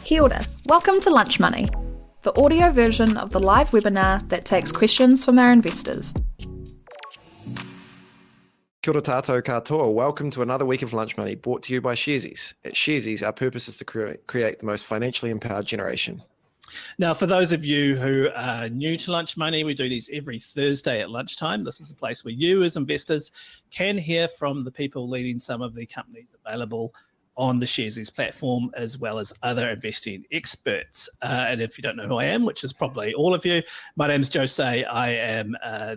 Kia ora. Welcome to Lunch Money, the audio version of the live webinar that takes questions from our investors. Kia ora tātou katoa. Welcome to another week of Lunch Money, brought to you by Sharesies. At Sharesies, our purpose is to create the most financially empowered generation. Now, for those of you who are new to Lunch Money, we do these every Thursday at lunchtime. This is a place where you as investors can hear from the people leading some of the companies available on the Sharesies platform, as well as other investing experts. And if you don't know who I am, which is probably all of you, my name is Jose. I am a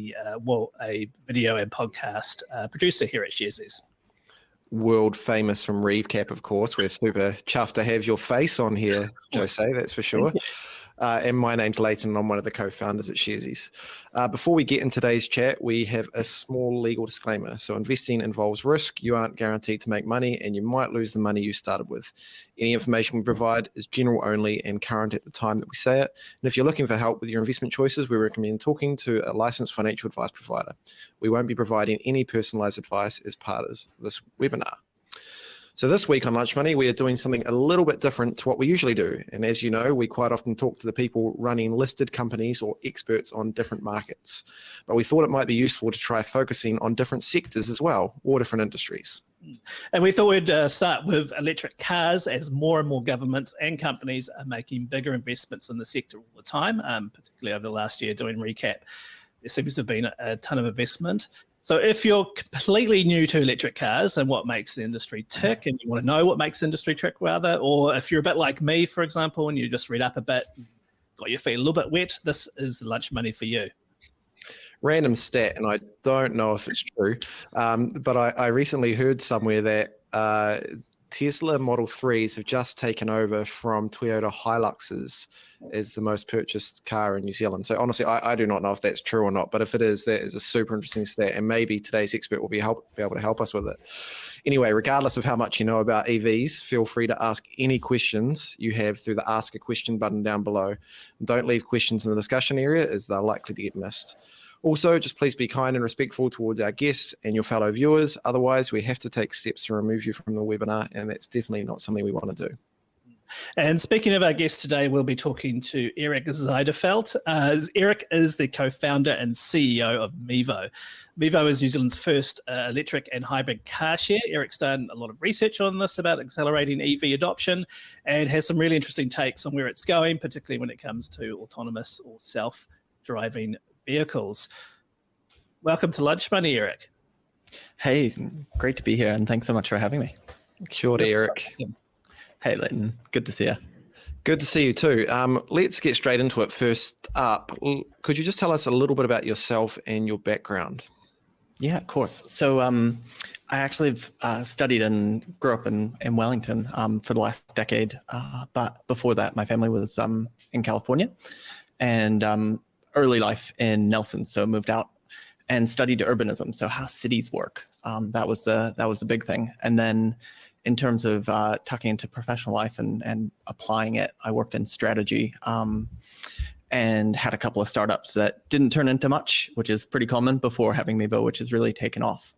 video and podcast producer here at Sharesies. World famous from Recap, of course. We're super chuffed to have your face on here, Jose, that's for sure. And my name's Leighton, and I'm one of the co-founders at Sharesies. Before we get in today's chat, we have a small legal disclaimer. So investing involves risk. You aren't guaranteed to make money, and you might lose the money you started with. Any information we provide is general only and current at the time that we say it. And if you're looking for help with your investment choices, we recommend talking to a licensed financial advice provider. We won't be providing any personalized advice as part of this webinar. So this week on Lunch Money, we are doing something a little bit different to what we usually do. And as you know, we quite often talk to the people running listed companies or experts on different markets. But we thought it might be useful to try focusing on different sectors as well, or different industries. And we thought we'd start with electric cars, as more and more governments and companies are making bigger investments in the sector all the time, particularly over the last year doing Recap. There seems to have been a ton of investment. So if you're completely new to electric cars and what makes the industry tick, and you want to know what makes the industry tick rather, or if you're a bit like me, for example, and you just read up a bit, got your feet a little bit wet, this is Lunch Money for you. Random stat, and I don't know if it's true, but I recently heard somewhere that Tesla Model 3s have just taken over from Toyota Hiluxes as the most purchased car in New Zealand. So honestly, I do not know if that's true or not, but if it is, that is a super interesting stat, and maybe today's expert will be able to help us with it. Anyway, regardless of how much you know about EVs, feel free to ask any questions you have through the Ask a Question button down below. Don't leave questions in the discussion area, as they're likely to get missed. Also, just please be kind and respectful towards our guests and your fellow viewers. Otherwise, we have to take steps to remove you from the webinar, and that's definitely not something we want to do. And speaking of our guest today, we'll be talking to Erik Zijderveld. Erik is the co-founder and CEO of Mevo. Mevo is New Zealand's first electric and hybrid car share. Erik's done a lot of research on this about accelerating EV adoption and has some really interesting takes on where it's going, particularly when it comes to autonomous or self-driving vehicles. Welcome to Lunch Money, Erik. Hey, great to be here, and thanks so much for having me. Kia ora, Erik. Hey, Leighton. Good to see you. Good to see you too. Let's get straight into it. First up, could you just tell us a little bit about yourself and your background? Yeah, of course. So I actually studied and grew up in Wellington for the last decade. But before that, my family was in California, and early life in Nelson, so moved out and studied urbanism, so how cities work. That was the big thing. And then in terms of tucking into professional life and applying it, I worked in strategy and had a couple of startups that didn't turn into much, which is pretty common before having Mevo, which has really taken off.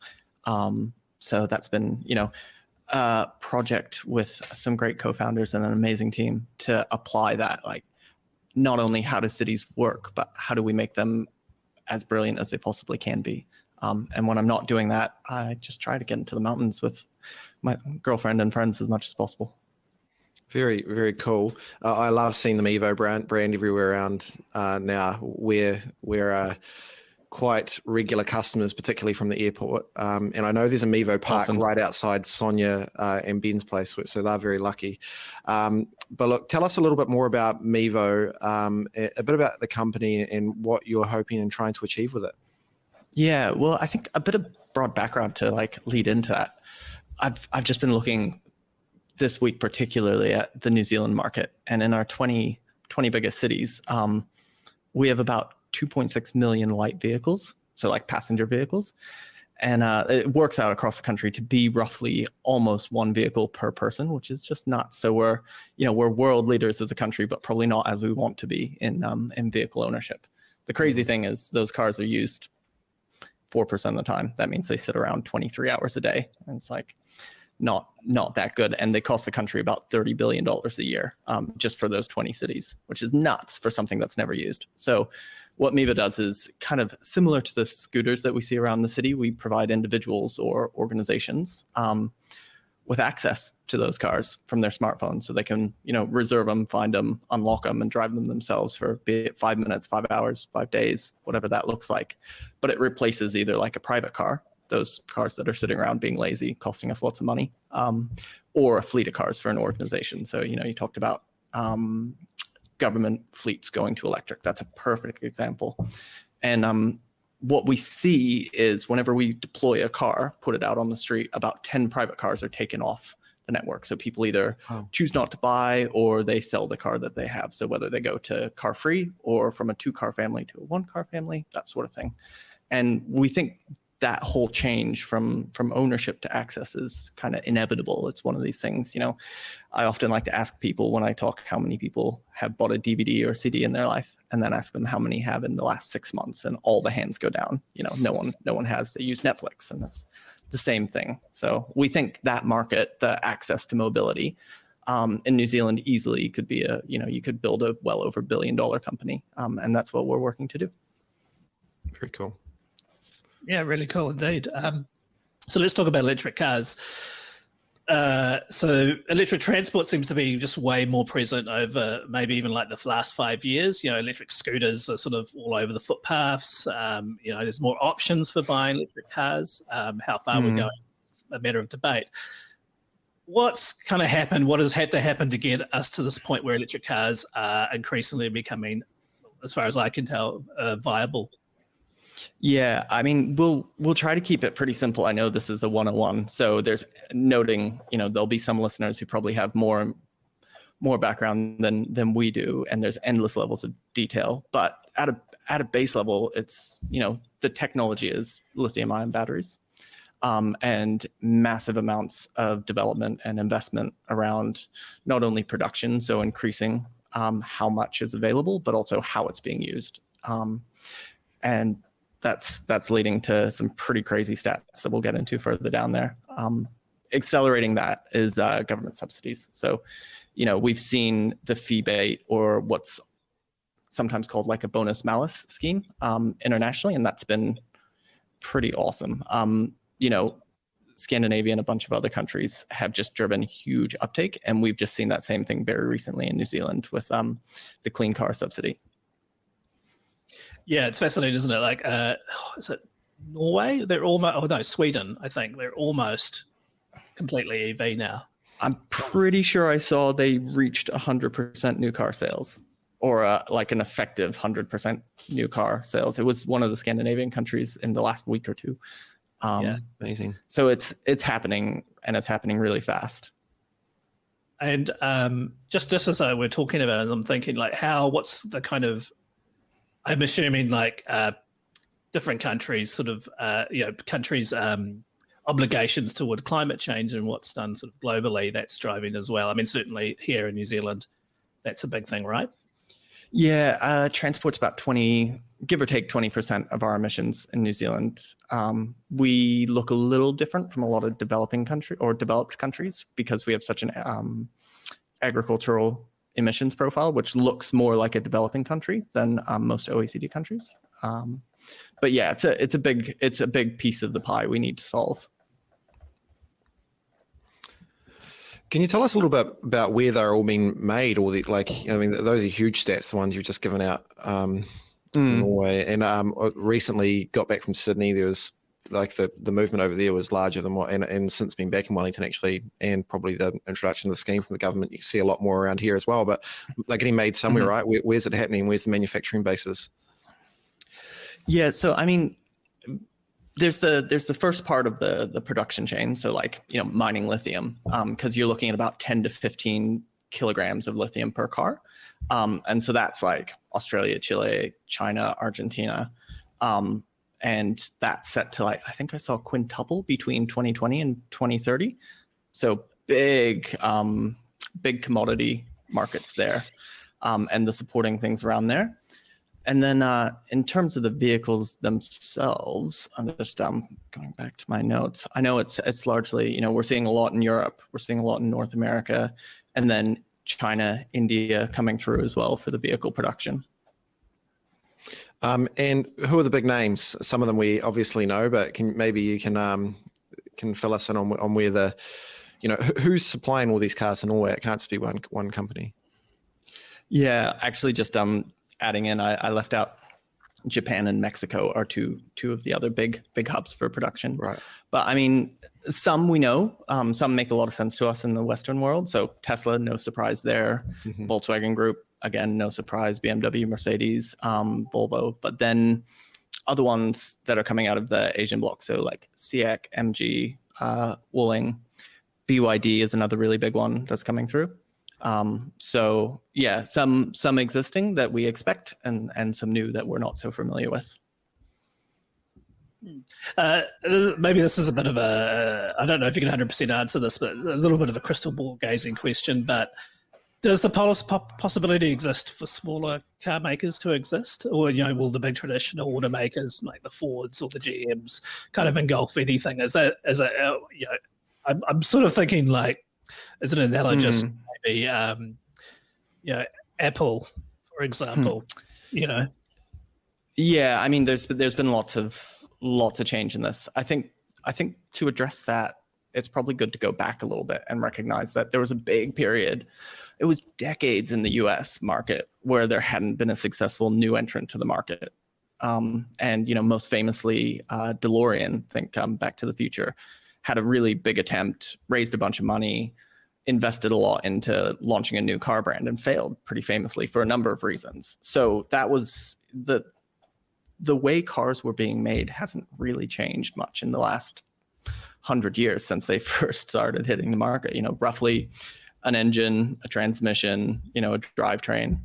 So that's been, a project with some great co-founders and an amazing team to apply that, like, not only how do cities work, but how do we make them as brilliant as they possibly can be? And when I'm not doing that, I just try to get into the mountains with my girlfriend and friends as much as possible. Very, very cool. I love seeing the Mevo brand everywhere around now. We're quite regular customers, particularly from the airport. And I know there's a Mevo park right outside Sonia and Ben's place, so they're very lucky. But look, tell us a little bit more about Mevo, a bit about the company and what you're hoping and trying to achieve with it. Yeah, well, I think a bit of broad background to lead into that. I've just been looking this week particularly at the New Zealand market, and in our 20 biggest cities, we have about 2.6 million light vehicles, so like passenger vehicles. And it works out across the country to be roughly almost one vehicle per person, which is just nuts. So we're world leaders as a country, but probably not as we want to be in vehicle ownership. The crazy thing is those cars are used 4% of the time. That means they sit around 23 hours a day. And it's like, not that good, and they cost the country about $30 billion a year just for those 20 cities, which is nuts for something that's never used. So what Meeba does is kind of similar to the scooters that we see around the city. We provide individuals or organizations with access to those cars from their smartphone, so they can, reserve them, find them, unlock them, and drive them themselves for, be it 5 minutes, 5 hours, 5 days, whatever that looks like. But it replaces either like a private car, those cars that are sitting around being lazy, costing us lots of money, or a fleet of cars for an organization. So, you talked about government fleets going to electric. That's a perfect example. And what we see is whenever we deploy a car, put it out on the street, about 10 private cars are taken off the network. So people either choose not to buy or they sell the car that they have. So whether they go to car free or from a 2-car family to a 1-car family, that sort of thing. And we think that whole change from ownership to access is kind of inevitable. It's one of these things, I often like to ask people when I talk how many people have bought a DVD or CD in their life, and then ask them how many have in the last 6 months, and all the hands go down. No one has. They use Netflix, and that's the same thing. So we think that market, the access to mobility in New Zealand easily could be you could build a well over $1 billion company. And that's what we're working to do. Very cool. Yeah, really cool indeed. So let's talk about electric cars. So electric transport seems to be just way more present over maybe even like the last 5 years. Electric scooters are sort of all over the footpaths. There's more options for buying electric cars. How far we're going is a matter of debate. What's kind of happened? What has had to happen to get us to this point where electric cars are increasingly becoming, as far as I can tell, viable? Yeah, I mean, we'll try to keep it pretty simple. I know this is a 101, so there's noting, there'll be some listeners who probably have more background than we do, and there's endless levels of detail. But at a base level, it's, the technology is lithium-ion batteries, and massive amounts of development and investment around not only production, so increasing how much is available, but also how it's being used. And that's leading to some pretty crazy stats that we'll get into further down there. Accelerating that is government subsidies. So, we've seen the fee-bait, or what's sometimes called like a bonus malus scheme internationally, and that's been pretty awesome. Scandinavia and a bunch of other countries have just driven huge uptake, and we've just seen that same thing very recently in New Zealand with the clean car subsidy. Yeah, it's fascinating, isn't it? Like, is it Norway? They're almost, Sweden, I think. They're almost completely EV now. I'm pretty sure I saw they reached 100% new car sales, or like an effective 100% new car sales. It was one of the Scandinavian countries in the last week or two. Yeah, amazing. So it's happening, and it's happening really fast. And just as we're talking about it, I'm thinking like, what's the kind of, I'm assuming like different countries sort of, countries' obligations toward climate change and what's done sort of globally, that's driving as well. I mean, certainly here in New Zealand, that's a big thing, right? Yeah, transport's about give or take 20% of our emissions in New Zealand. We look a little different from a lot of developed countries because we have such an agricultural emissions profile, which looks more like a developing country than most OECD countries. But yeah, it's a big piece of the pie we need to solve. Can you tell us a little bit about where they're all being made? Or those are huge stats, the ones you've just given out. Norway, and recently got back from Sydney. There was like the movement over there was larger than what, and since being back in Wellington actually, and probably the introduction of the scheme from the government, you see a lot more around here as well. But they're getting made somewhere, right? Where's it happening? Where's the manufacturing bases? Yeah, so I mean, there's the first part of the production chain. So like, mining lithium, because you're looking at about 10 to 15 kilograms of lithium per car. And so that's like Australia, Chile, China, Argentina. And that's set to like, I think I saw quintuple between 2020 and 2030. So big commodity markets there, and the supporting things around there. And then in terms of the vehicles themselves, I'm just going back to my notes. I know it's largely, we're seeing a lot in Europe, we're seeing a lot in North America, and then China, India coming through as well for the vehicle production. And who are the big names? Some of them we obviously know, but maybe you can fill us in on where the, who's supplying all these cars in Norway? It can't just be one company. Yeah, actually, just adding in, I left out Japan and Mexico are two of the other big hubs for production. Right. But I mean, some we know, some make a lot of sense to us in the Western world. So Tesla, no surprise there. Mm-hmm. Volkswagen Group, again, no surprise. BMW, Mercedes, Volvo. But then other ones that are coming out of the Asian bloc, so like SEAT, MG, Wuling, BYD is another really big one that's coming through. So yeah, some existing that we expect, and some new that we're not so familiar with. Maybe this is a bit of a, I don't know if you can 100% answer this, but a little bit of a crystal ball gazing question, but does the possibility exist for smaller car makers to exist? Or, will the big traditional automakers like the Fords or the GMs kind of engulf anything? I'm sort of thinking like, as an analogous, maybe, Apple, for example, Yeah, I mean, there's been lots of change in this. I think to address that, it's probably good to go back a little bit and recognize that there was a big period. It was decades in the US market where there hadn't been a successful new entrant to the market. And, most famously, DeLorean, think Back to the Future, had a really big attempt, raised a bunch of money, invested a lot into launching a new car brand, and failed pretty famously for a number of reasons. So that was the way cars were being made hasn't really changed much in the last 100 years since they first started hitting the market. Roughly an engine, a transmission, a drivetrain.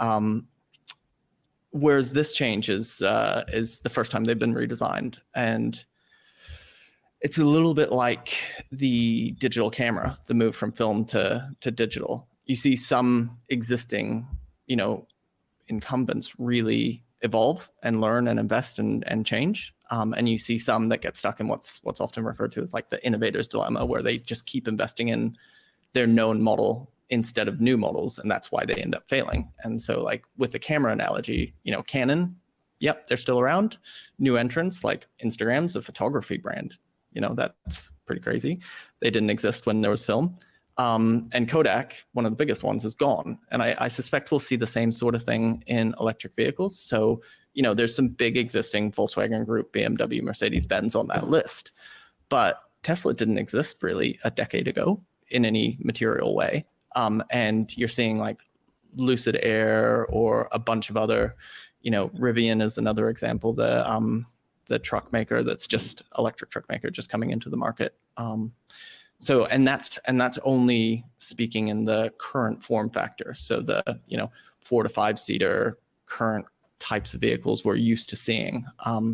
Whereas this change is the first time they've been redesigned, and it's a little bit like the digital camera, the move from film to digital. You see some existing, incumbents really evolve and learn and invest and change. And you see some that get stuck in what's often referred to as like the innovator's dilemma, where they just keep investing in their known model instead of new models, and that's why they end up failing. And so like with the camera analogy, Canon, yep, they're still around. New entrants like Instagram's a photography brand. That's pretty crazy. They didn't exist when there was film. And Kodak, one of the biggest ones, is gone. And I suspect we'll see the same sort of thing in electric vehicles. So, there's some big existing Volkswagen Group, BMW, Mercedes-Benz on that list. But Tesla didn't exist really a decade ago in any material way. And you're seeing like Lucid Air or a bunch of other, Rivian is another example, the truck maker that's just electric truck maker just coming into the market. So, and that's only speaking in the current form factor. So the, 4 to 5 seater current types of vehicles we're used to seeing.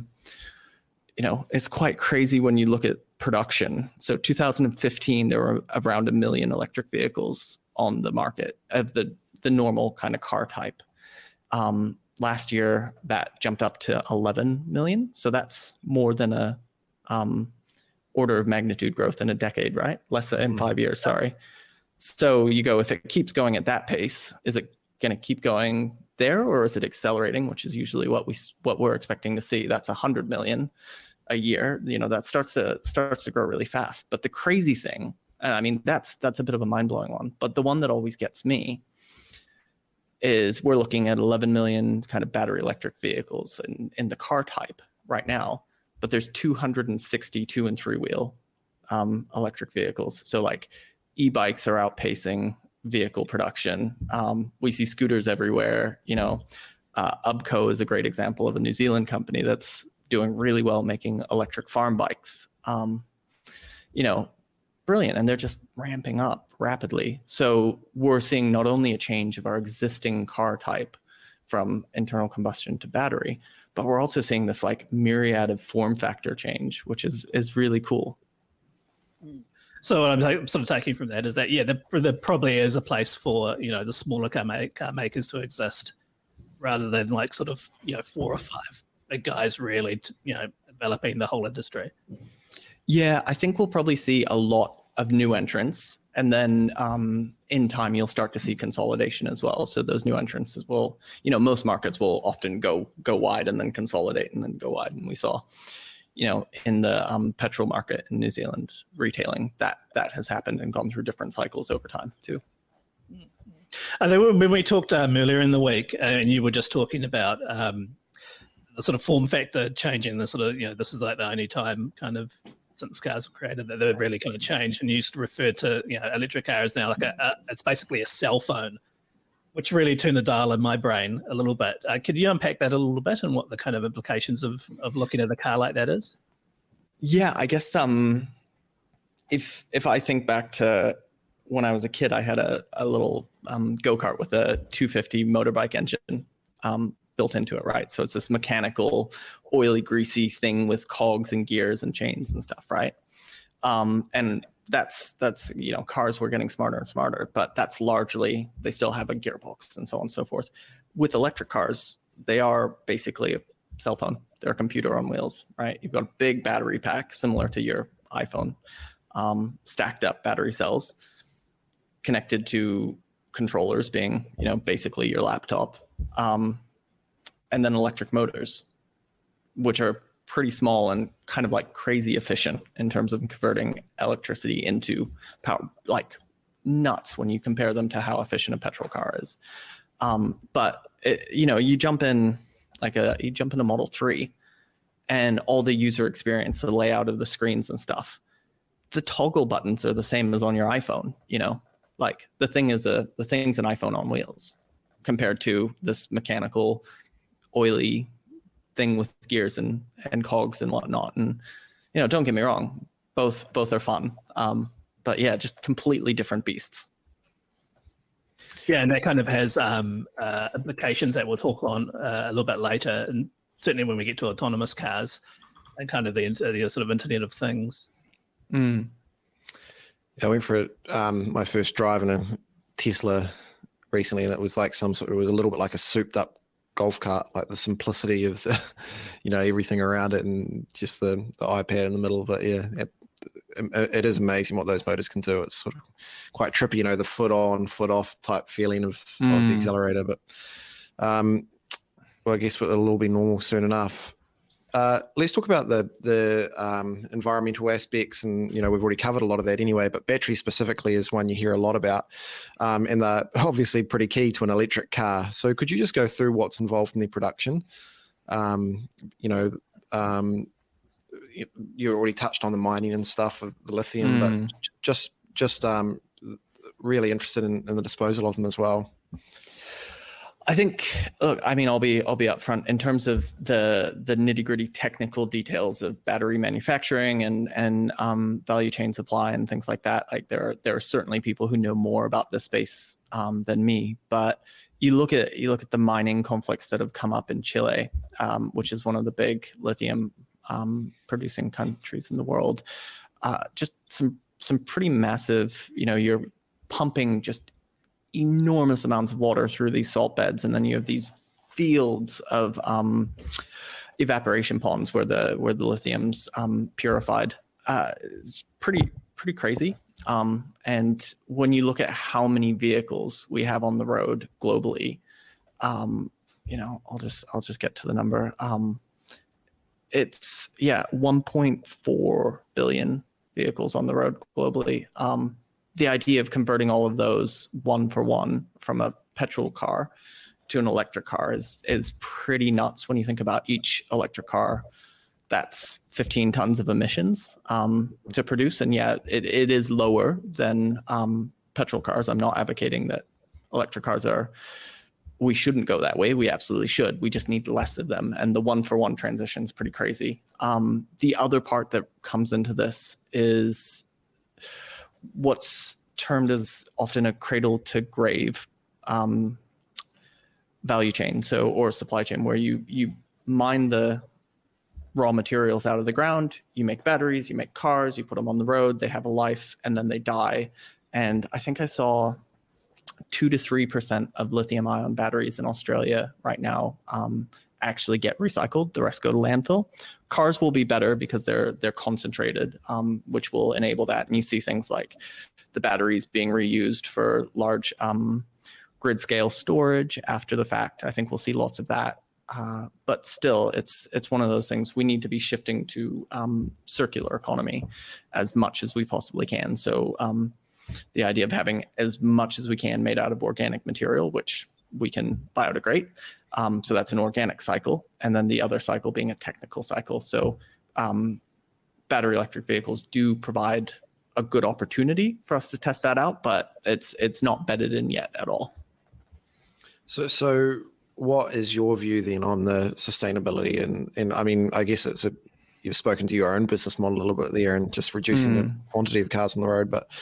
It's quite crazy when you look at production. So 2015, there were around 1 million electric vehicles on the market of the normal kind of car type. Last year, that jumped up to 11 million. So that's more than a order of magnitude growth in a decade, right? Less than 5 years, sorry. So you go, if it keeps going at that pace, is it going to keep going there, or is it accelerating, which is usually what we're expecting to see? That's 100 million a year. That starts to grow really fast. But the crazy thing, and I mean, that's a bit of a mind-blowing one, but the one that always gets me is we're looking at 11 million kind of battery electric vehicles in the car type right now, but there's 260 2- and 3-wheel electric vehicles. So like e-bikes are outpacing vehicle production. We see scooters everywhere. Ubco is a great example of a New Zealand company that's doing really well making electric farm bikes. Brilliant. And they're just ramping up rapidly. So we're seeing not only a change of our existing car type from internal combustion to battery, but we're also seeing this like myriad of form factor change, which is really cool. So what I'm sort of taking from that is that, there probably is a place for, the smaller car makers to exist rather than like sort of 4 or 5 big guys really developing the whole industry. Yeah, I think we'll probably see a lot of new entrants, and then in time you'll start to see consolidation as well. So those new entrants will, most markets will often go wide and then consolidate and then go wide. And we saw, in the petrol market in New Zealand retailing, that has happened and gone through different cycles over time too. I think when we talked earlier in the week, and you were just talking about the sort of form factor changing, the sort of, this is like the only time kind of since cars were created that they've really kind of changed, and you used to refer to electric car as now like it's basically a cell phone, which really turned the dial in my brain a little bit. Could you unpack that a little bit and what the kind of implications of looking at a car like that is? Yeah, I guess if I think back to when I was a kid, I had a little go-kart with a 250 motorbike engine built into it, right? So it's this mechanical, oily, greasy thing with cogs and gears and chains and stuff, right? And that's cars were getting smarter and smarter, but that's largely, they still have a gearbox and so on and so forth. With electric cars, they are basically a cell phone. They're a computer on wheels, right? You've got a big battery pack similar to your iPhone, stacked up battery cells connected to controllers being, basically your laptop. And then electric motors, which are pretty small and kind of like crazy efficient in terms of converting electricity into power, like nuts when you compare them to how efficient a petrol car is. But you jump in a Model 3 and all the user experience, the layout of the screens and stuff, the toggle buttons are the same as on your iPhone, like the thing's an iPhone on wheels compared to this mechanical, oily thing with gears and cogs and whatnot. And don't get me wrong, both are fun, but yeah, just completely different beasts. Yeah, and that kind of has implications that we'll talk on a little bit later, and certainly when we get to autonomous cars and kind of the sort of Internet of Things. Yeah, I went for my first drive in a Tesla recently, and it was like it was a little bit like a souped up golf cart, like the simplicity of the, everything around it and just the iPad in the middle. But yeah, it is amazing what those motors can do. It's sort of quite trippy, the foot on, foot off type feeling of the accelerator. But well, I guess it'll all be normal soon enough. Let's talk about the environmental aspects, and we've already covered a lot of that anyway. But battery specifically is one you hear a lot about, and they're obviously pretty key to an electric car. So could you just go through what's involved in their production? You already touched on the mining and stuff of the lithium, but just really interested in the disposal of them as well. I think, look, I mean, I'll be upfront in terms of the nitty-gritty technical details of battery manufacturing and value chain supply and things like that. Like there are certainly people who know more about this space than me. But you look at the mining conflicts that have come up in Chile, which is one of the big lithium producing countries in the world. Just some pretty massive. You're pumping just enormous amounts of water through these salt beds, and then you have these fields of evaporation ponds where the lithium's purified. It's pretty crazy. And when you look at how many vehicles we have on the road globally, I'll just get to the number. It's 1.4 billion vehicles on the road globally. The idea of converting all of those one for one from a petrol car to an electric car is pretty nuts when you think about each electric car. That's 15 tons of emissions to produce. And yeah, it is lower than petrol cars. I'm not advocating that electric cars we shouldn't go that way. We absolutely should. We just need less of them. And the one for one transition is pretty crazy. The other part that comes into this is what's termed as often a cradle to grave value chain, or supply chain, where you mine the raw materials out of the ground, you make batteries, you make cars, you put them on the road, they have a life, and then they die. And I think I saw 2 to 3% of lithium-ion batteries in Australia right now actually get recycled. The rest go to landfill. Cars will be better because they're concentrated, which will enable that. And you see things like the batteries being reused for large grid scale storage after the fact. I think we'll see lots of that. But still, it's one of those things we need to be shifting to circular economy as much as we possibly can. So the idea of having as much as we can made out of organic material, which we can biodegrade. So that's an organic cycle. And then the other cycle being a technical cycle. So battery electric vehicles do provide a good opportunity for us to test that out, but it's not bedded in yet at all. So what is your view then on the sustainability? And I mean, I guess you've spoken to your own business model a little bit there and just reducing the quantity of cars on the road, but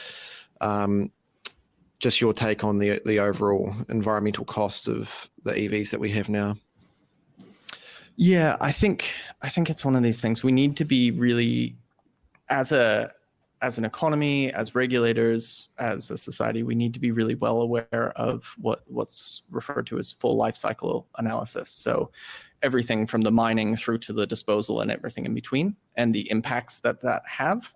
just your take on the overall environmental cost of the EVs that we have now. Yeah, I think it's one of these things we need to be really, as an economy, as regulators, as a society, we need to be really well aware of what's referred to as full life cycle analysis. So everything from the mining through to the disposal and everything in between, and the impacts that have.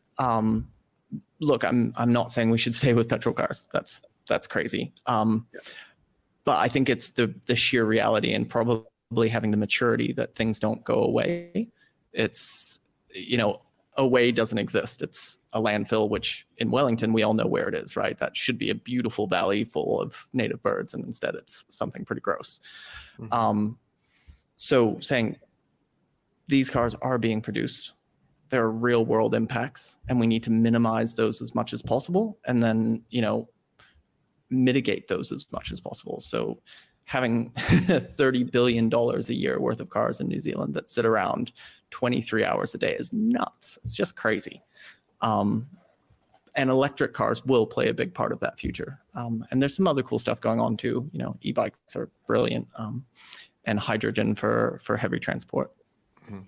Look, I'm not saying we should stay with petrol cars. That's crazy. But I think it's the sheer reality and probably having the maturity that things don't go away. It's, away doesn't exist. It's a landfill, which in Wellington, we all know where it is, right? That should be a beautiful valley full of native birds, and instead it's something pretty gross. Mm-hmm. So saying these cars are being produced, there are real world impacts, and we need to minimize those as much as possible, and then, mitigate those as much as possible. So having $30 billion a year worth of cars in New Zealand that sit around 23 hours a day is nuts. It's just crazy. And electric cars will play a big part of that future. And there's some other cool stuff going on too. E-bikes are brilliant, and hydrogen for heavy transport. Mm-hmm.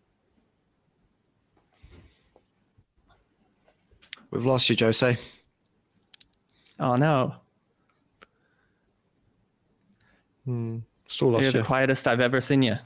We've lost you, Jose. Oh no. Still lost you. You're the quietest I've ever seen you.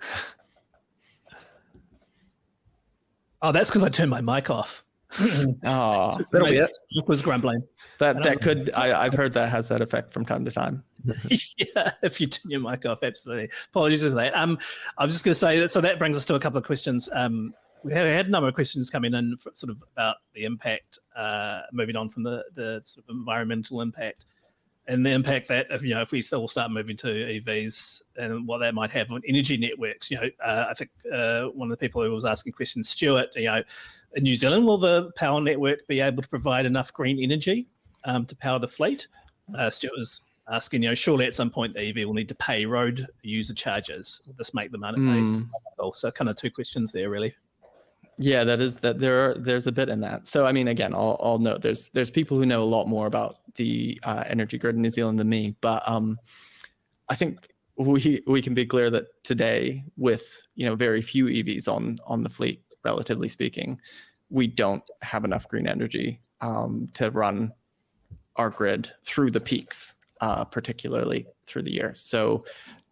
Oh, that's because I turned my mic off. Oh, that'll be it. Was grumbling. That could. I've heard that has that effect from time to time. Yeah, if you turn your mic off, absolutely. Apologies for that. I was just going to say that. So that brings us to a couple of questions. We had a number of questions coming in sort of about the impact, moving on from the sort of environmental impact, and the impact that if we still start moving to EVs and what that might have on energy networks. I think one of the people who was asking questions, Stuart, in New Zealand, will the power network be able to provide enough green energy to power the fleet? Stuart was asking, surely at some point the EV will need to pay road user charges. Will this make the money? So kind of two questions there, really. Yeah, there's a bit in that. So I mean, again, I'll note there's people who know a lot more about the energy grid in New Zealand than me, but I think we can be clear that today, with very few EVs on the fleet, relatively speaking, we don't have enough green energy to run our grid through the peaks, particularly through the year. So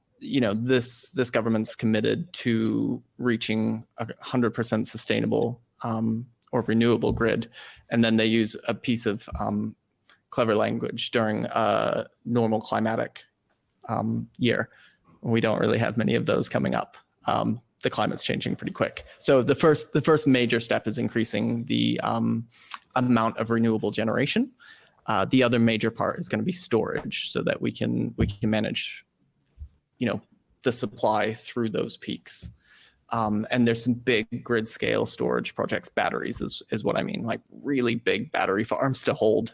this government's committed to reaching 100% sustainable or renewable grid, and then they use a piece of clever language during a normal climatic year. We don't really have many of those coming up. The climate's changing pretty quick. So the first major step is increasing the amount of renewable generation. The other major part is going to be storage, so that we can manage the supply through those peaks. And there's some big grid scale storage projects. Batteries is what I mean, like really big battery farms to hold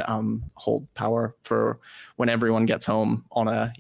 power for when everyone gets home on a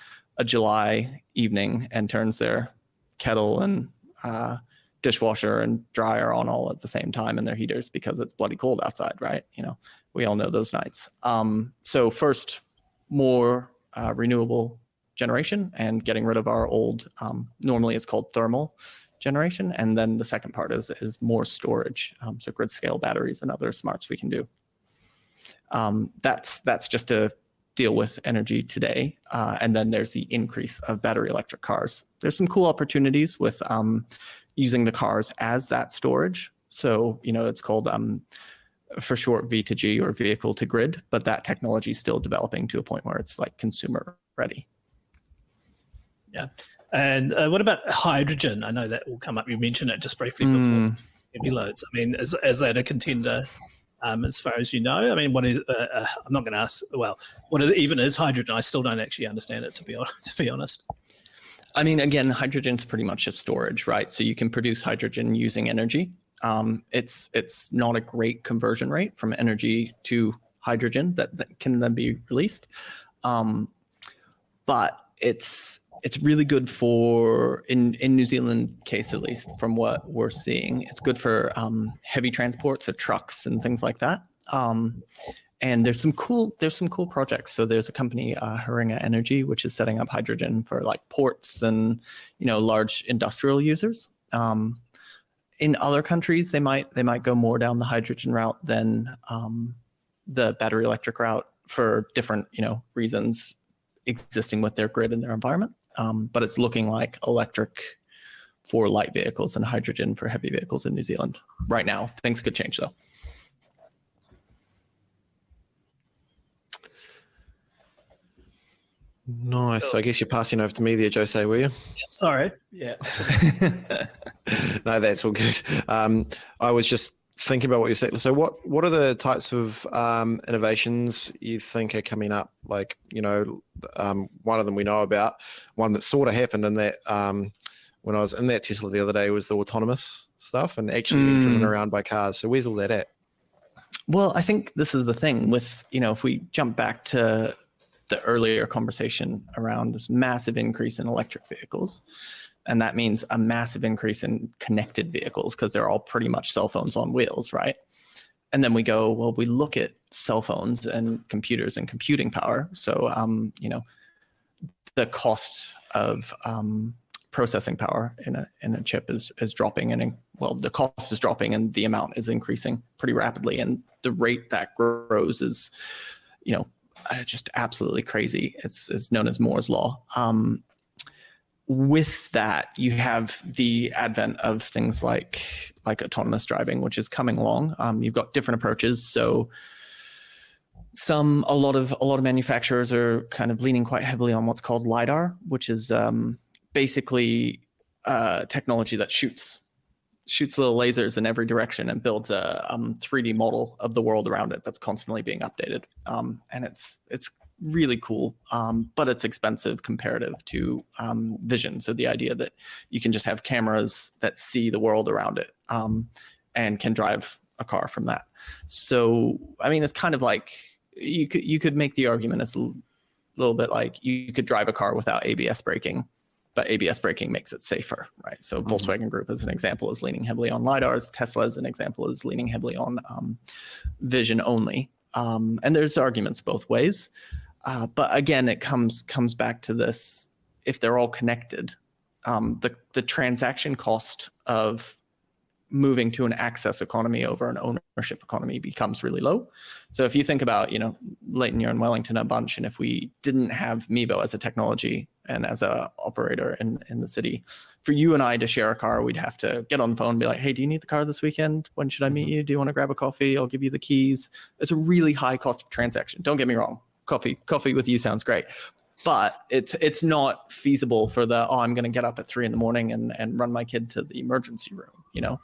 July evening and turns their kettle and dishwasher and dryer on all at the same time, and their heaters, because it's bloody cold outside, right? We all know those nights. So first, more renewable generation and getting rid of our old, normally it's called thermal generation. And then the second part is more storage. So grid scale batteries and other smarts we can do. That's just to deal with energy today. And then there's the increase of battery electric cars. There's some cool opportunities with using the cars as that storage. So, it's called for short V2G or vehicle to grid, but that technology is still developing to a point where it's like consumer ready. Yeah. And what about hydrogen? I know that will come up. You mentioned it just briefly before heavy loads. I mean, is that a contender as far as you know? I mean, what is, I'm not going to ask, well, what even is hydrogen? I still don't actually understand it, to be honest. I mean, again, hydrogen's pretty much just storage, right? So you can produce hydrogen using energy. It's not a great conversion rate from energy to hydrogen that can then be released. But it's really good for, in New Zealand case at least, from what we're seeing, it's good for heavy transport, so trucks and things like that. And there's some cool projects. So there's a company, Haringa Energy, which is setting up hydrogen for like ports and large industrial users. In other countries, they might go more down the hydrogen route than the battery electric route for different reasons existing with their grid and their environment. But it's looking like electric for light vehicles and hydrogen for heavy vehicles in New Zealand right now. Things could change though. Nice. I guess you're passing over to me there, Jose, were you? Sorry. Yeah. No, that's all good. I was just thinking about what you said. So what are the types of innovations you think are coming up? Like, one of them we know about, one that sort of happened in that when I was in that Tesla the other day was the autonomous stuff and actually being driven around by cars. So where's all that at? Well, I think this is the thing with, if we jump back to the earlier conversation around this massive increase in electric vehicles, and that means a massive increase in connected vehicles because they're all pretty much cell phones on wheels, right? And then we go, well, we look at cell phones and computers and computing power. So, the cost of processing power in a chip is dropping, and the cost is dropping and the amount is increasing pretty rapidly. And the rate that grows is, just absolutely crazy. It's known as Moore's law. With that, you have the advent of things like autonomous driving, which is coming along. You've got different approaches. So a lot of manufacturers are kind of leaning quite heavily on what's called LiDAR, which is basically technology that shoots little lasers in every direction and builds a 3D model of the world around it that's constantly being updated. And it's really cool, but it's expensive comparative to vision. So the idea that you can just have cameras that see the world around it and can drive a car from that. So, I mean, it's kind of like you could make the argument it's a little bit like you could drive a car without ABS braking, but ABS braking makes it safer, right? So Volkswagen Group, as an example, is leaning heavily on LiDARs. Tesla, as an example, is leaning heavily on vision only. And there's arguments both ways. But again, it comes back to this: if they're all connected, the transaction cost of moving to an access economy over an ownership economy becomes really low. So if you think about, Leighton, you're in Wellington a bunch, and if we didn't have Mevo as a technology and as a operator in the city, for you and I to share a car, we'd have to get on the phone and be like, hey, do you need the car this weekend? When should I meet you? Do you want to grab a coffee? I'll give you the keys. It's a really high cost of transaction. Don't get me wrong. Coffee with you sounds great. But it's not feasible for I'm going to get up at 3 a.m. and run my kid to the emergency room,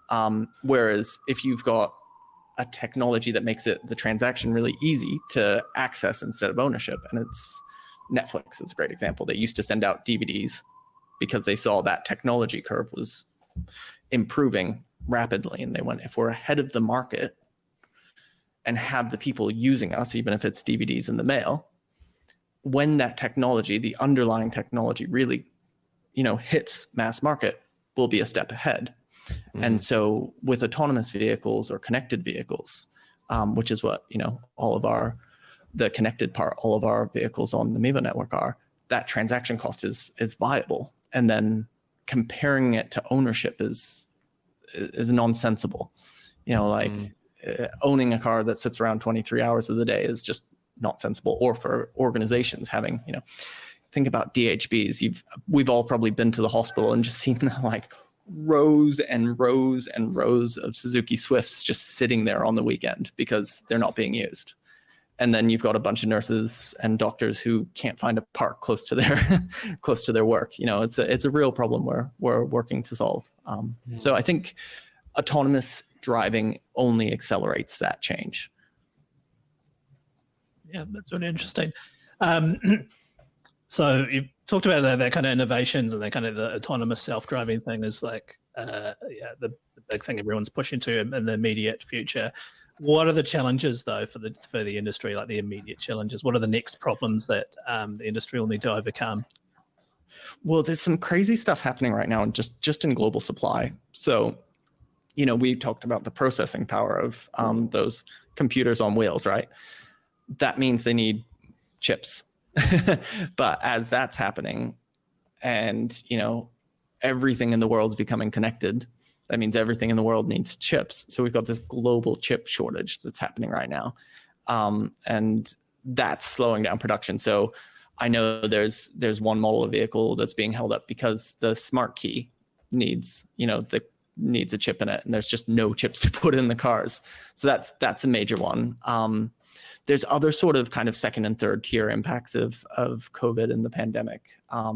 whereas if you've got a technology that makes the transaction really easy to access instead of ownership, and Netflix is a great example. They used to send out DVDs because they saw that technology curve was improving rapidly, and they went, if we're ahead of the market and have the people using us, even if it's DVDs in the mail, when that technology, the underlying technology really, hits mass market, we'll be a step ahead. And so with autonomous vehicles or connected vehicles, which is what, all of the connected part, all of our vehicles on the Mevo network are, that transaction cost is viable. And then comparing it to ownership is nonsensical. Owning a car that sits around 23 hours of the day is just not sensible, or for organizations having, think about DHBs. We've all probably been to the hospital and just seen like rows and rows and rows of Suzuki Swifts just sitting there on the weekend because they're not being used. And then you've got a bunch of nurses and doctors who can't find a park close to their work. It's a real problem we're working to solve. So I think autonomous driving only accelerates that change. Yeah, that's really interesting. So you've talked about that kind of innovations and that kind of the autonomous self-driving thing is like the big thing everyone's pushing to in the immediate future. What are the challenges though for the industry, like the immediate challenges? What are the next problems that the industry will need to overcome? Well, there's some crazy stuff happening right now just in global supply. So, we talked about the processing power of those computers on wheels, right? That means they need chips. But as that's happening and, everything in the world is becoming connected, that means everything in the world needs chips. So we've got this global chip shortage that's happening right now. And that's slowing down production. So I know there's one model of vehicle that's being held up because the smart key needs a chip in it, and there's just no chips to put in the cars. So that's a major one. There's other sort of kind of second and third tier impacts of COVID and the pandemic.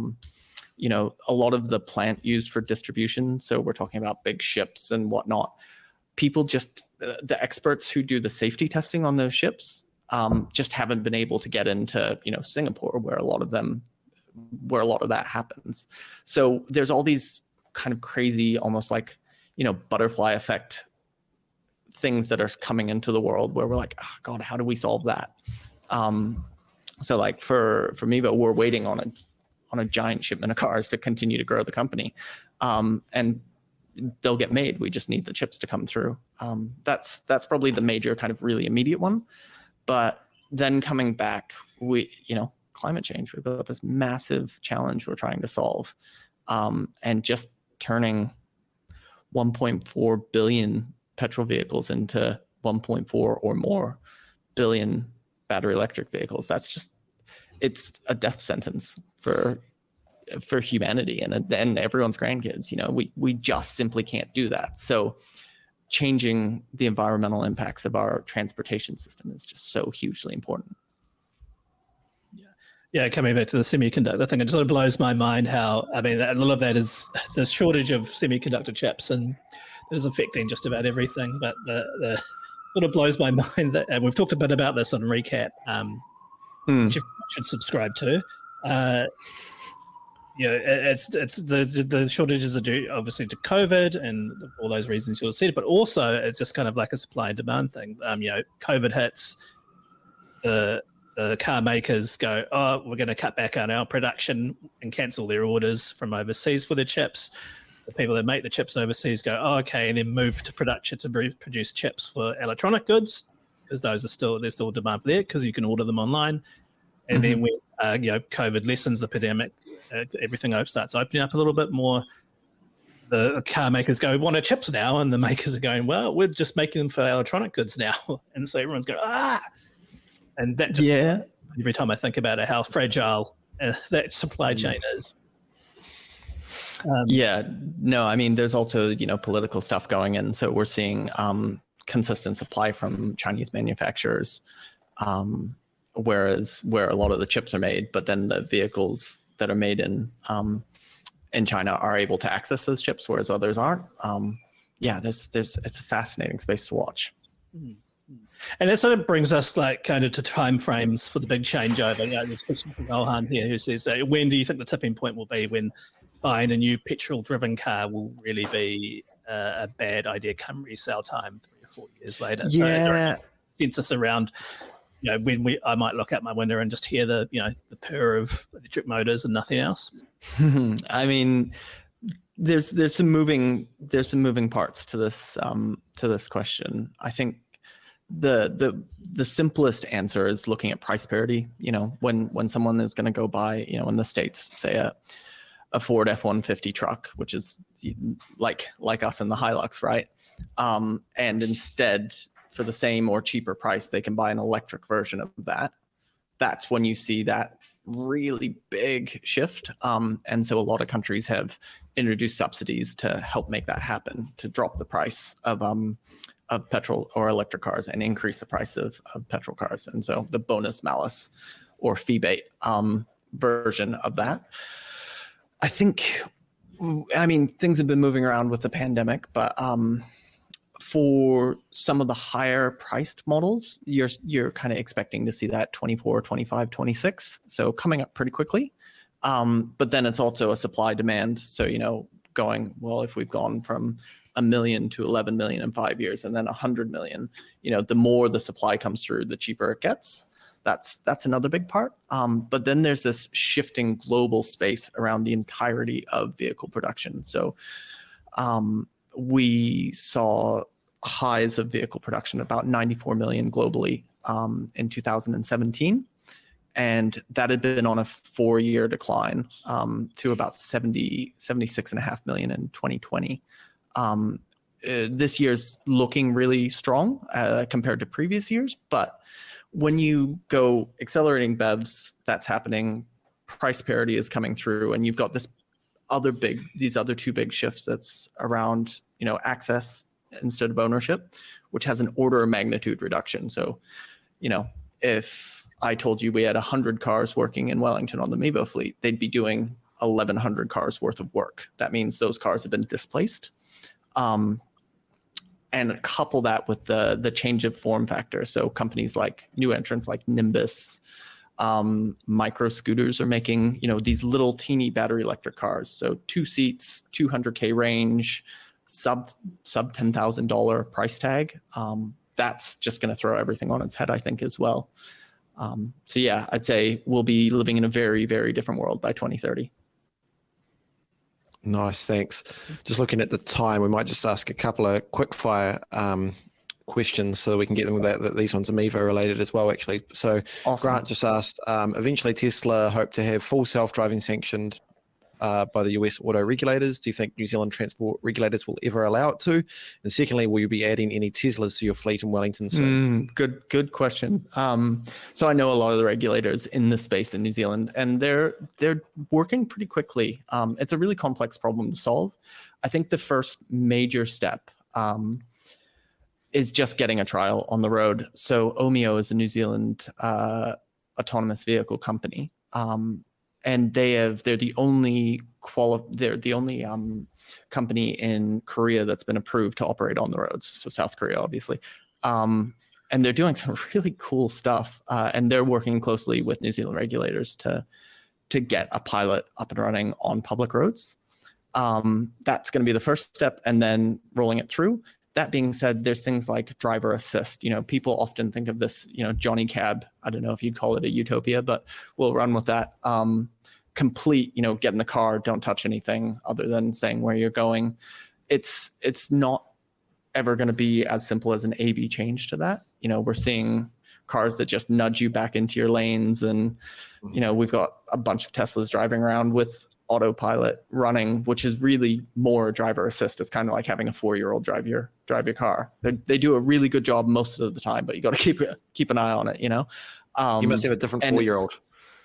A lot of the plant used for distribution, so we're talking about big ships and whatnot, people the experts who do the safety testing on those ships just haven't been able to get into, Singapore, where a lot of that happens. So there's all these kind of crazy, almost like, butterfly effect things that are coming into the world where we're like, oh God, how do we solve that? So like for Mevo, we're waiting on a giant shipment of cars to continue to grow the company. And they'll get made. We just need the chips to come through. That's probably the major kind of really immediate one. But then coming back, climate change, we've got this massive challenge we're trying to solve. And just turning 1.4 billion petrol vehicles into 1.4 or more billion battery electric vehicles. It's a death sentence for humanity and everyone's grandkids. We just simply can't do that. So changing the environmental impacts of our transportation system is just so hugely important. Yeah, coming back to the semiconductor thing, it sort of blows my mind how, a lot of that is the shortage of semiconductor chips, and that is affecting just about everything. But the sort of blows my mind that, and we've talked a bit about this on Recap, which you should subscribe to. It's the shortages are due obviously to COVID and all those reasons you'll see, but also it's just kind of like a supply and demand thing. COVID hits, the car makers go, oh, we're going to cut back on our production and cancel their orders from overseas for their chips. The people that make the chips overseas go, oh, okay, and then move to production to produce chips for electronic goods because there's still demand for that because you can order them online. And then when COVID lessens the pandemic, everything starts opening up a little bit more. The car makers go, we want our chips now, and the makers are going, well, we're just making them for electronic goods now. And so everyone's going, and that just every time I think about it, how fragile that supply chain is. There's also political stuff going in, so we're seeing consistent supply from Chinese manufacturers, where a lot of the chips are made, but then the vehicles that are made in China are able to access those chips, whereas others aren't. It's a fascinating space to watch. And that sort of brings us kind of to time frames for the big changeover. There's a question from Rohan here who says, when do you think the tipping point will be when buying a new petrol-driven car will really be a bad idea come resale time 3 or 4 years later? So is there a consensus around when I might look out my window and just hear the purr of electric motors and nothing else? There's some moving parts to this question. I think the simplest answer is looking at price parity. When someone is going to go buy, in the States, say a Ford F-150 truck, which is like us in the Hilux, right? And instead, for the same or cheaper price, they can buy an electric version of that. that's when you see that really big shift. And so a lot of countries have introduced subsidies to help make that happen, to drop the price of petrol or electric cars and increase the price of petrol cars. And so the bonus malus or fee-bait version of that. I mean, things have been moving around with the pandemic, but for some of the higher priced models, you're kind of expecting to see that 24, 25, 26. So coming up pretty quickly. But then it's also a supply demand. So, going, well, if we've gone from 1 million to 11 million in 5 years and then 100 million, the more the supply comes through, the cheaper it gets. That's another big part. But then there's this shifting global space around the entirety of vehicle production. So we saw highs of vehicle production, about 94 million globally in 2017. And that had been on a 4-year decline to about 76.5 million in 2020. This year's looking really strong compared to previous years. But when you go accelerating BEVs, that's happening. Price parity is coming through, and you've got these other two big shifts that's around, access instead of ownership, which has an order of magnitude reduction. So, if I told you we had 100 cars working in Wellington on the Mevo fleet, they'd be doing 1,100 cars worth of work. That means those cars have been displaced. And couple that with the change of form factor. So companies like new entrants like Nimbus, micro scooters are making, these little teeny battery electric cars. So 2 seats, 200K range, sub $10,000 price tag. That's just going to throw everything on its head, I think, as well. So yeah, I'd say we'll be living in a very, very different world by 2030. Nice, thanks. Just looking at the time, we might just ask a couple of quick fire questions so we can get them with that. These ones are Mevo related as well, actually. So awesome. Grant just asked, eventually Tesla hope to have full self-driving sanctioned by the US auto regulators. Do you think New Zealand transport regulators will ever allow it to? And secondly, will you be adding any Teslas to your fleet in Wellington soon? Good question. So I know a lot of the regulators in this space in New Zealand, and they're working pretty quickly. It's a really complex problem to solve. I think the first major step is just getting a trial on the road. So Omio is a New Zealand autonomous vehicle company. And they're the only company in Korea that's been approved to operate on the roads. So South Korea, obviously, and they're doing some really cool stuff. And they're working closely with New Zealand regulators to get a pilot up and running on public roads. That's going to be the first step, and then rolling it through. That being said, there's things like driver assist. People often think of this, Johnny Cab. I don't know if you'd call it a utopia, but we'll run with that. Complete, get in the car, don't touch anything other than saying where you're going. It's not ever going to be as simple as an A/B change to that. We're seeing cars that just nudge you back into your lanes, and we've got a bunch of Teslas driving around with autopilot running, which is really more driver assist. It's kind of like having a 4-year-old drive your car. They do a really good job most of the time, but you got to keep an eye on it. You must have a different 4-year-old.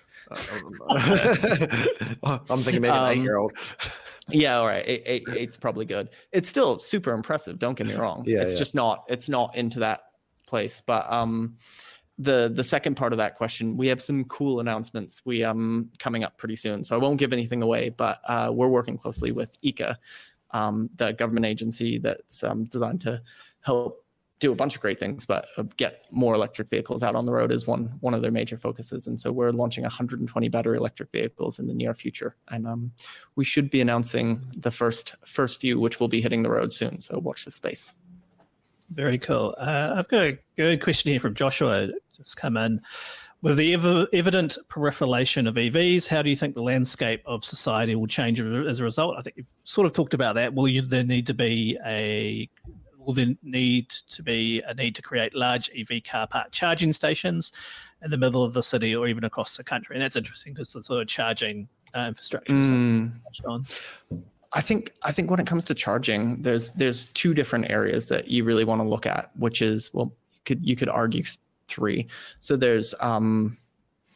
I'm thinking maybe an 8-year-old. Yeah, all right. Eight's probably good. It's still super impressive. Don't get me wrong. Just not. It's not into that place. But the second part of that question, we have some cool announcements coming up pretty soon. So I won't give anything away, but we're working closely with ECA, the government agency that's designed to help do a bunch of great things, but get more electric vehicles out on the road is one of their major focuses. And so we're launching 120 battery electric vehicles in the near future. And we should be announcing the first few, which will be hitting the road soon. So watch this space. Very cool. I've got a good question here from Joshua just come in. With the evident proliferation of EVs, how do you think the landscape of society will change as a result? I think you've sort of talked about that. Will there need to be a need to create large EV car park charging stations in the middle of the city or even across the country? And that's interesting because the sort of charging infrastructure is touched on. I think when it comes to charging, there's 2 different areas that you really want to look at, which is, well, you could argue 3. So there's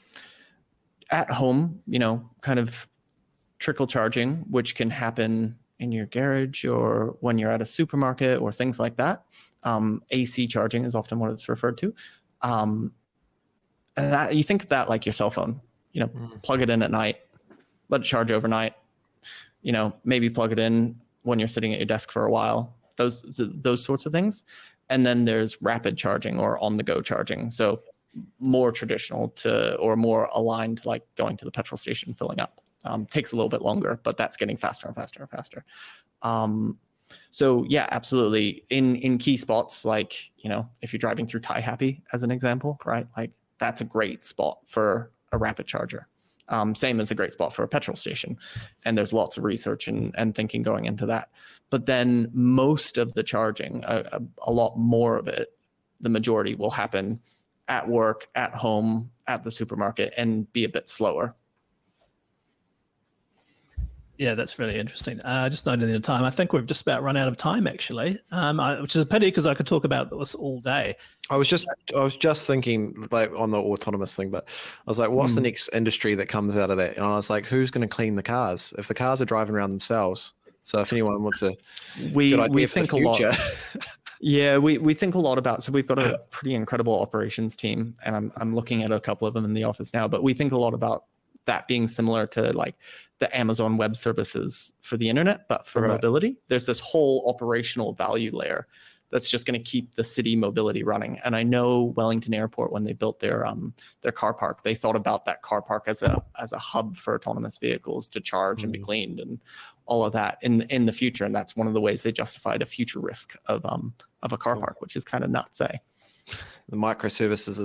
at home, kind of trickle charging, which can happen in your garage or when you're at a supermarket or things like that. AC charging is often what it's referred to. And you think of that like your cell phone, plug it in at night, let it charge overnight, maybe plug it in when you're sitting at your desk for a while, those sorts of things. And then there's rapid charging or on the go charging. So more traditional or more aligned to like going to the petrol station, filling up. Takes a little bit longer, but that's getting faster and faster and faster. So yeah, absolutely. In key spots, like, if you're driving through Tai Happy as an example, right? Like that's a great spot for a rapid charger. Same as a great spot for a petrol station. And there's lots of research and thinking going into that. But then most of the charging, a lot more of it, the majority will happen at work, at home, at the supermarket, and be a bit slower. Yeah, that's really interesting. Just noting the time, I think we've just about run out of time, actually, which is a pity because I could talk about this all day. I was just thinking like on the autonomous thing, but I was like, what's the next industry that comes out of that? And I was like, who's going to clean the cars if the cars are driving around themselves? So if anyone wants to, we think a lot. Yeah, we think a lot about. So we've got a pretty incredible operations team, and I'm looking at a couple of them in the office now. But we think a lot about that being similar to like the Amazon Web Services for the internet, but for mobility. There's this whole operational value layer that's just going to keep the city mobility running. And I know Wellington Airport, when they built their car park, they thought about that car park as a hub for autonomous vehicles to charge and be cleaned and all of that in the future. And that's one of the ways they justified a future risk of a car park, which is kind of nuts, eh? The microservices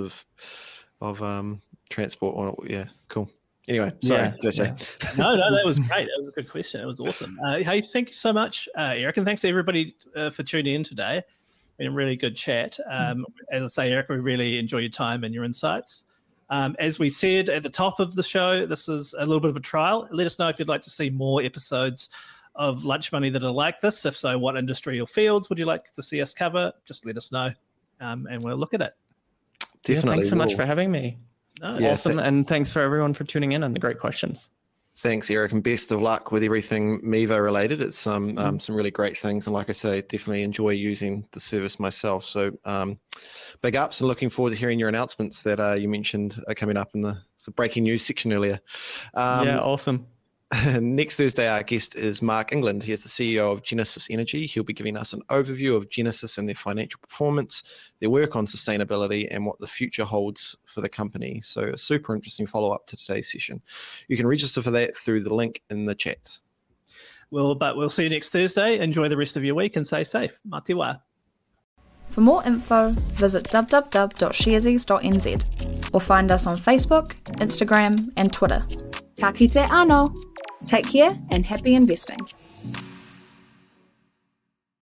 of transport. Yeah, cool. Anyway, sorry. Yeah. No, that was great. That was a good question. It was awesome. Hey, thank you so much, Eric, and thanks to everybody for tuning in today. Been a really good chat. As I say, Eric, we really enjoy your time and your insights. As we said at the top of the show, this is a little bit of a trial. Let us know if you'd like to see more episodes of Lunch Money that are like this. If so, what industry or fields would you like to see us cover? Just let us know, and we'll look at it. Definitely. Thanks so much for having me. No, awesome. And thanks for everyone for tuning in and the great questions. Thanks, Eric, and best of luck with everything Mevo related. It's some really great things. And like I say, definitely enjoy using the service myself. So big ups, and looking forward to hearing your announcements that you mentioned are coming up in the breaking news section earlier. Yeah, awesome. Next Thursday, our guest is Mark England. He is the CEO of Genesis Energy. He'll be giving us an overview of Genesis and their financial performance, their work on sustainability, and what the future holds for the company. So a super interesting follow-up to today's session. You can register for that through the link in the chat. We'll see you next Thursday. Enjoy the rest of your week and stay safe. Mā te wā. For more info, visit www.sharesies.nz or find us on Facebook, Instagram, and Twitter. Ka kite anō. Take care and happy investing.